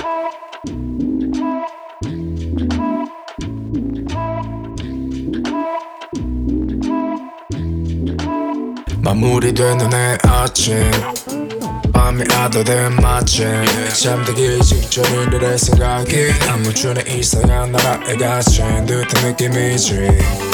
마무리되는 내 아침 밤이 아도된 마침 잠들기 직전이래 생각이 아무렇지나 이상한 나라에 갇힌 듯한 느낌이지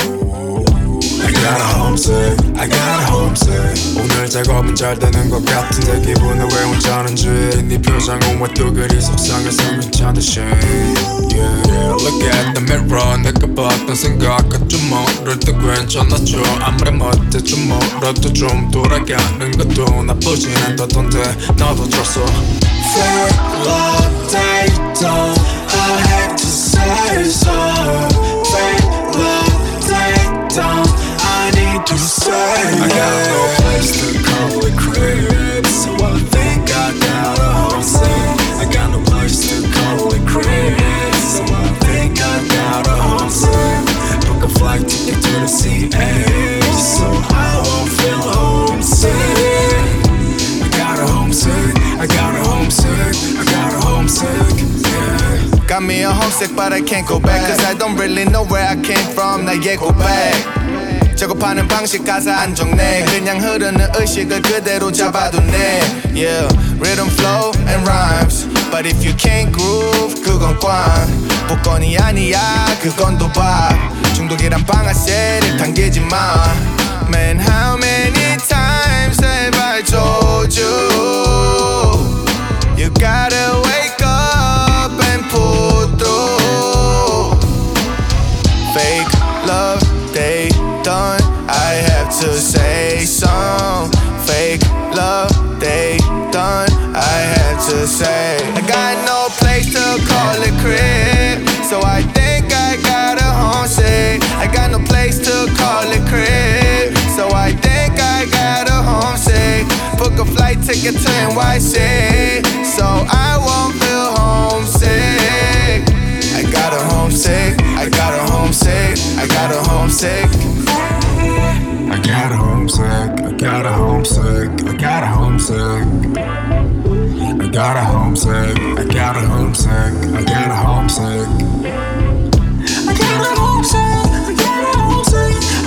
I got a homesick, I got a homesick 오늘 작업은 잘 되는 것 같은데 기분은 왜 혼자는지 네 표정은 왜 또 그리 속상해서 괜찮으시 Yeah, look at the mirror 내가 봤던 생각과 좀 멀을 때 괜찮았죠 아무리 못해 좀 멀어도 좀 돌아가는 것도 나쁘진 않다던데 너도 들었어 Fake love, they don't I hate to say so Fake love, they don't I need to say I got no place to call it crib So I think I got a homesick I got no place to call it crib So I think I got a homesick Book a flight ticket to the CA So I won't feel homesick I got a homesick I got a homesick I got a homesick yeah. Got me a homesick but I can't go back Cause I don't really know where I came from 나의 고백 작업하는 방식 가사 안 적네 그냥 흐르는 의식을 그대로 잡아두네 Yeah, rhythm, flow and rhymes But if you can't groove 그건 꽝 복권이 아니야 그건 도박 중독이란 방아쇠를 당기지 마 Man, how many times have I told you You gotta wake up and pull through Fake love, they done I have to say some Fake love, they done I have to say I got no place to call it crib So I think I got a homesick I got no place to call it crib So I think I got a homesick Book a flight ticket to NYC So I won't feel homesick I got a homesick I got a homesick I got a homesick I got a homesick, I got a homesick, I got a homesick I got a homesick, I got a homesick, I got a homesick I got a homesick, I got a homesick